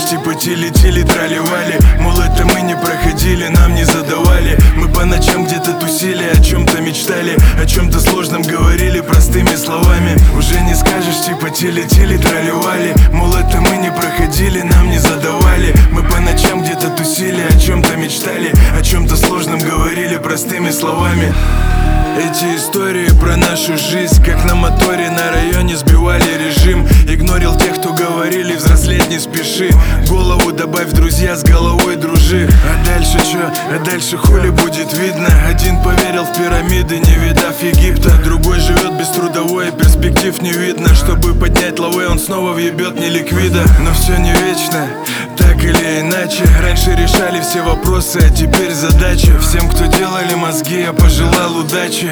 типа тили-тили тролливали. Мол, это мы не проходили, нам не задавали. Мы по ночам где-то тусили, о чем-то мечтали, о чем-то сложном говорили простыми словами. Уже не скажешь, типа тили-тили тролливали. Мол, это мы не проходили, нам не задавали. Мы по ночам где-то тусили, о чем-то мечтали, о чем-то сложном говорили простыми словами. Эти истории про нашу жизнь, как на моторе на районе сбивали режим. Игнорил тех, кто говорили, взрослеть не спеши. Голову добавь, друзья, с головой дружи. А дальше чё? А дальше хули будет видно? Один поверил в пирамиды, не видав Египта. Другой живет без трудовой, перспектив не видно. Чтобы поднять лавы, он снова въебет не ликвида. Но все не вечно, так или иначе. Раньше решали все вопросы, а теперь задача. Всем, кто делали мозги, я пожелал удачи.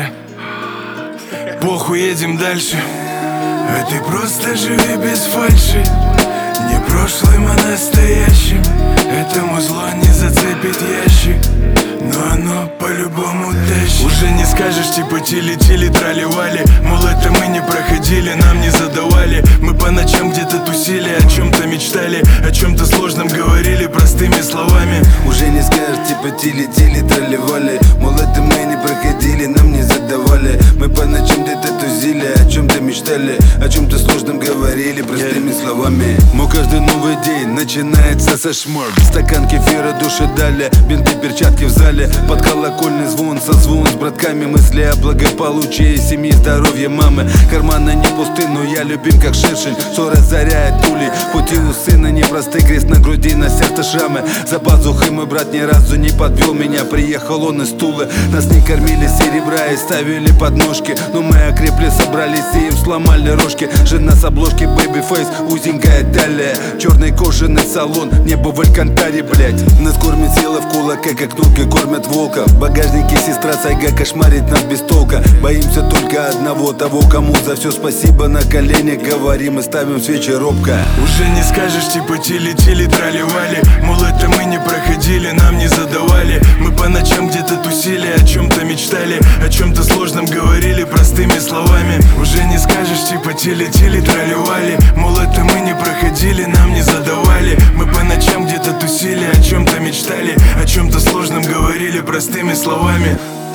Похуй, едем дальше. А ты просто живи без фальши, не прошлым, а настоящим. Этому зло не зацепит ящик, но оно по-любому тащит. Уже не скажешь, типа тили-тили тролливали. Мол, это мы не проходили, нам не задавали. Мы по ночам где-то тусили, о чем-то мечтали, о чем-то сложном говорили простыми словами. Уже не скажешь, типа тили-тили тролливали. Мол, это мы не проходили, нам не задавали. Мы по ночам где-то тусили, о чем-то мечтали, о чем-то сложном говорили простыми словами. Мой каждый новый день начинается со шморг. Стакан кефира души дали, бинты, перчатки в зале. Под колокольный звон, созвон с братками. Мысли о благополучии семьи, здоровье мамы. Карманы не пусты, но я любим как шершень. Что разоряет пули, пути у сына непросты. Крест на груди, на сердце шрамы. За пазухой мой брат ни разу не подвел меня. Приехал он из Тулы, нас не кормили серебра и ставили подножки. Но мы окрепли, собрались и им сломали рожки. Жена с обложки, бэйби-фейс, узенькая талия. Черный кожаный салон, небо в Алькантаре, блять. Нас кормит сила в кулаке, как турки кормят волка. В багажнике сестра Сайга кошмарит нас без толка. Боимся только одного, того, кому за все спасибо на коленях говорим и ставим свечи робко. Уже не скажешь, типа тили-тили тролливали. Мол, это мы не проходили, нам не задавали. Мы по ночам где-то тусили, о чем-то мечтали, о чем-то сложном говорили простыми словами. Уже не скажешь, типа тили-тили тролливали. Мол, это мы не проходили, нам не задавали. Мы по ночам где-то тусили, о чем-то мечтали, о чем-то сложном говорили простыми словами.